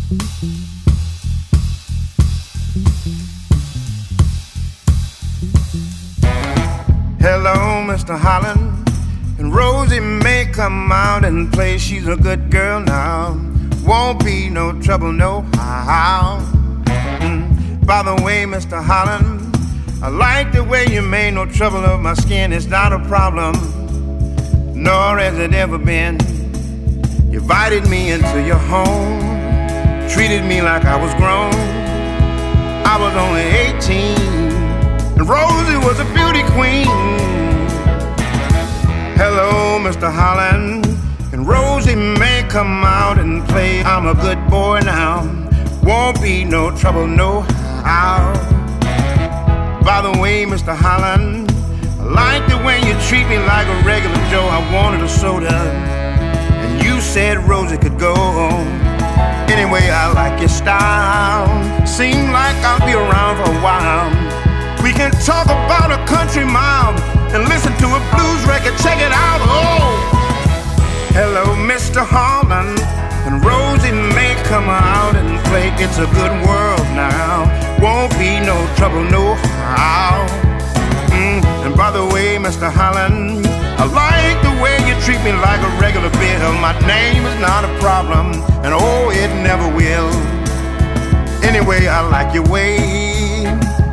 Hello, Mr. Holland, and Rosie may come out and play. She's a good girl now, won't be no trouble, no how. By the way, Mr. Holland, I like the way you made no trouble of my skin. It's not a problem, nor has it ever been. You invited me into your home, treated me like I was grown. I was only 18, and Rosie was a beauty queen. Hello, Mr. Holland, and Rosie may come out and play. I'm a good boy now, won't be no trouble, no how. By the way, Mr. Holland, I like the way you treat me like a regular Joe. I wanted a soda, and you said Rosie could go. Anyway, I like your style, seem like I'll be around for a while. We can talk about a country mile and listen to a blues record, check it out, oh! Hello, Mr. Holland, and Rosie may come out and play. It's a good world now, won't be no trouble, no how. And by the way, Mr. Holland, I like the way you treat me like a regular bill. My name is not a problem, and oh, it never will. Anyway, I like your way